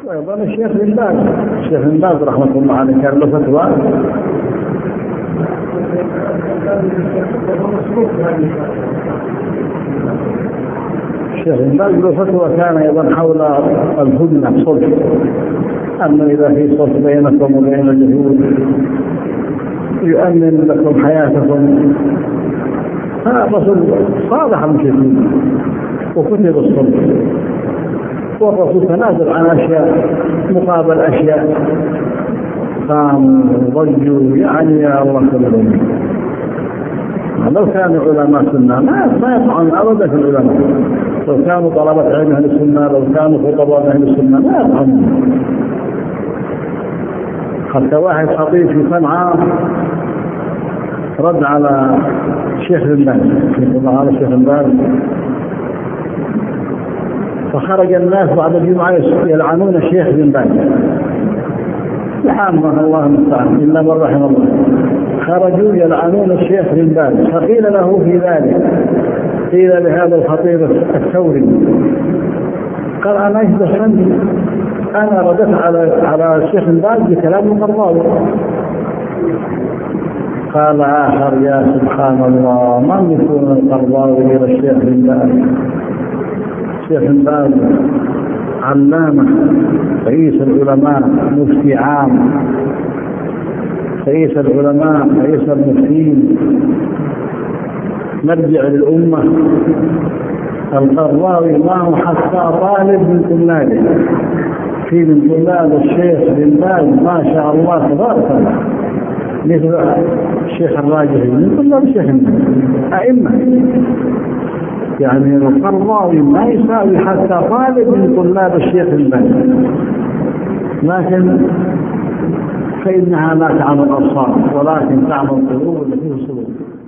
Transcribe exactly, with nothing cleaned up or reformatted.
وأيضا الشيخ بن باز الشيخ بن باز رحمة الله عليه كان له فتوى الشيخ بن باز له فتوى كان أيضا حول الهدنة صلح، أما إذا في صلح بينكم وبين اليهود يؤمن لكم حياتكم، فالرسول صالح المشركين وكتب الصلح، والرسول تنازل عن أشياء مقابل أشياء، قاموا وضجوا يعني يا الله كلهم. لو كانوا علماء سنة ما يطعن أبدا في العلماء، لو كانوا طلبة علم أهل السنة، لو كانوا خطباء أهل السنة ما يطعنون. حتى واحد خطيب في صنعاء رد على الشيخ بن باز على الشيخ بن باز، فخرج الناس بعد الجمعة يلعنون الشيخ بن باز لعامة الله المستعان إلا من رحم الله، خرجوا يلعنون الشيخ بن باز. فقيل له في ذلك، قيل لهذا الخطيب الثوري قال أنا إيش دخلني، أنا ردت على على الشيخ بن باز بكلام القرضاوي. قال آخر يا سبحان الله من يكون القرضاوي إلى الشيخ بن باز؟ الشيخ بن باز علامة، رئيس العلماء، مفتي عام، رئيس العلماء، رئيس المفتين، مرجع للأمة. القرضاوي ما هو حتى طالب من طلابه، في من طلاب الشيخ بن باز ما شاء الله تبارك الله، مثل الشيخ الراجحي من طلاب الشيخ بن باز أئمة. يعني القرضاوي ما يساوي حتى طالب من طلاب الشيخ بن باز، لكن فإنها لا تعمل الأبصار ولكن تعمل القلوب التي في الصدور.